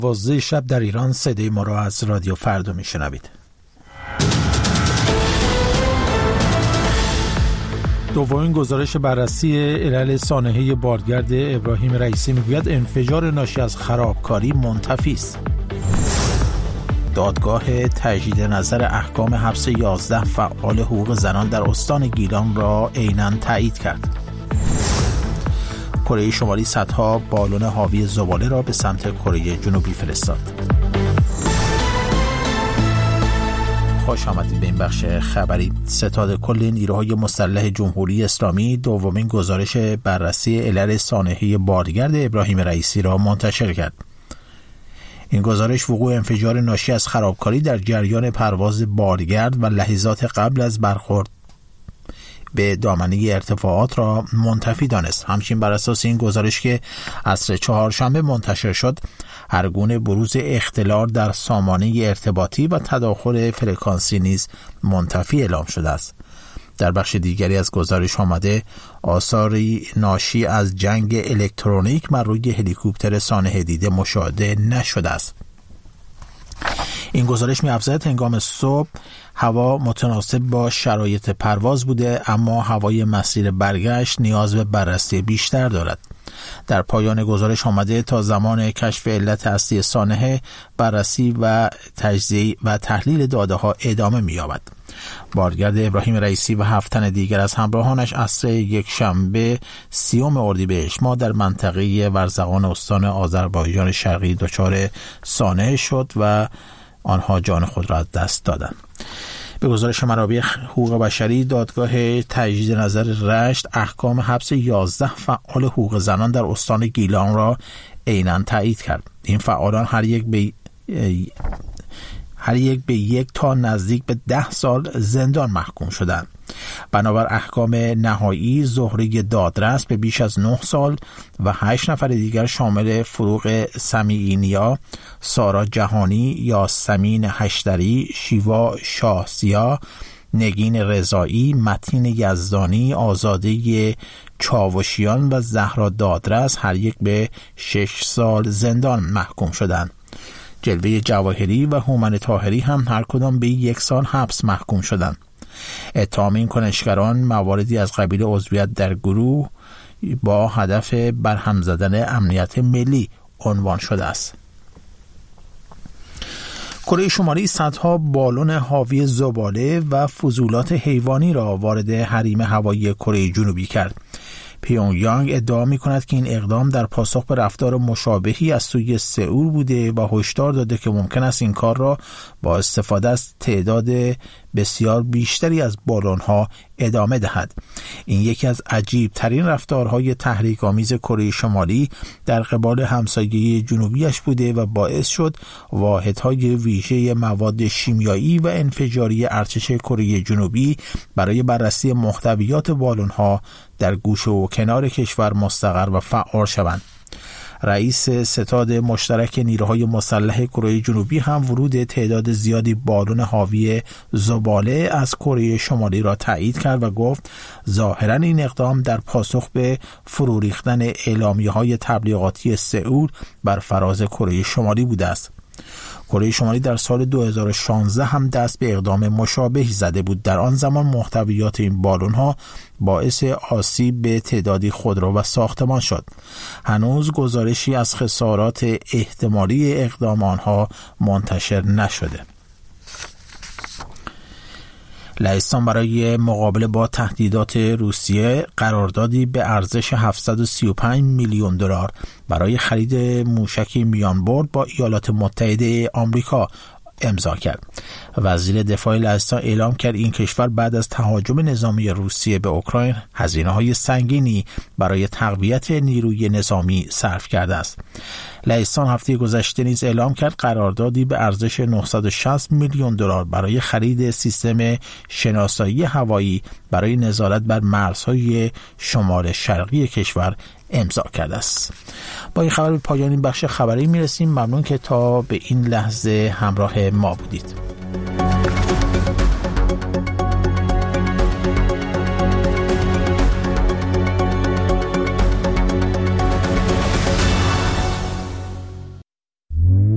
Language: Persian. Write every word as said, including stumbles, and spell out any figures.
دوازده شب در ایران. صدای ما را از رادیو فردا میشنوید. دومین گزارش بررسی علل سانحه بادگرد ابراهیم رئیسی میگوید انفجار ناشی از خرابکاری منتفی است. دادگاه تجدید نظر احکام حبس یازده فعال حقوق زنان در استان گیلان را عیناً تایید کرد. کره شمالی صدها بالون حاوی زباله را به سمت کره جنوبی فرستاد. خوش آمدید به این بخش خبری. ستاد کل نیروهای مسلح جمهوری اسلامی دومین گزارش بررسی علل سانحه بادگرد ابراهیم رئیسی را منتشر کرد. این گزارش وقوع انفجار ناشی از خرابکاری در جریان پرواز بادگرد و لحظات قبل از برخورد به دامنه ارتفاعات را منتفی دانست. همچنین بر اساس این گزارش که عصر چهارشنبه منتشر شد، هر گونه بروز اختلال در سامانه ارتباطی و تداخل فرکانسی نیز منتفی اعلام شده است. در بخش دیگری از گزارش آمده آثاری ناشی از جنگ الکترونیک بر روی هلیکوپتر سانحه دیده مشاهده نشده است. این گزارش می‌افزاید هنگام صبح هوا متناسب با شرایط پرواز بوده، اما هوای مسیر برگشت نیاز به بررسی بیشتر دارد. در پایان گزارش آمده تا زمان کشف علت اصلی سانحه بررسی و تجزیه و تحلیل داده ها ادامه می‌یابد. بادگرد ابراهیم رئیسی و هفت تن دیگر از همراهانش عصر یک شنبه سیوم اردیبهشت ماه در منطقه ورزقان استان آذربایجان شرقی دچار سانحه شد و آنها جان خود را از دست دادند. به گزارش منابع حقوق بشری، دادگاه تجدید نظر رشت احکام حبس یازده فعال حقوق زنان در استان گیلان را عیناً تایید کرد. این فعالان هر یک به هر یک به یک تا نزدیک به ده سال زندان محکوم شدند. بنابر احکام نهایی، زهره دادرس به بیش از نه سال و هشت نفر دیگر شامل فروغ سمیعینیا، سارا جهانی، یاسمین هشتری، شیوا شاهسیا، نگین رضایی، متین یزدانی، آزاده چاوشیان و زهرا دادرس هر یک به شش سال زندان محکوم شدند. جلوه جواهری و هومن طاهری هم هر کدام به یک سال حبس محکوم شدند. اتهام این کنشگران مواردی از قبیل عضویت در گروه با هدف برهم زدن امنیت ملی عنوان شده است. کره شمالی صدها بالون حاوی زباله و فضولات حیوانی را وارد حریم هوایی کره جنوبی کرد. پیونگیانگ ادعا می کند که این اقدام در پاسخ به رفتار مشابهی از سوی سئول بوده و هشدار داده که ممکن است این کار را با استفاده از تعداد بسیار بیشتری از بالون‌ها ادامه دهد. این یکی از عجیب ترین رفتارهای تحریک‌آمیز کره شمالی در قبال همسایه جنوبیش بوده و باعث شد واحدهای ویژه مواد شیمیایی و انفجاری ارتش کره جنوبی برای بررسی محتویات بالون‌ها در گوشه و کنار کشور مستقر و فعال شوند. رئیس ستاد مشترک نیروهای مسلح کره جنوبی هم ورود تعداد زیادی بالون حاوی زباله از کره شمالی را تایید کرد و گفت ظاهراً این اقدام در پاسخ به فرو ریختن اعلامیه‌های تبلیغاتی سئول بر فراز کره شمالی بوده است. کره شمالی در سال دو هزار و شانزده هم دست به اقدام مشابهی زده بود. در آن زمان محتویات این بالون‌ها باعث آسیب به تعدادی خودرو و ساختمان شد. هنوز گزارشی از خسارات احتمالی اقدام آنها منتشر نشده. لهستان برای مقابله با تهدیدات روسیه قراردادی به ارزش هفتصد و سی و پنج میلیون دلار برای خرید موشک میانبرد با ایالات متحده آمریکا امضا کرد. وزیر دفاع لهستان اعلام کرد این کشور بعد از تهاجم نظامی روسیه به اوکراین هزینه‌های سنگینی برای تقویت نیروی نظامی صرف کرده است. لهستان هفته گذشته نیز اعلام کرد قراردادی به ارزش نهصد و شصت میلیون دلار برای خرید سیستم شناسایی هوایی برای نظارت بر مرزهای شمال شرقی کشور امضا کرده است. با این خبر به پایان این بخش خبری میرسیم. ممنون که تا به این لحظه همراه ما بودید.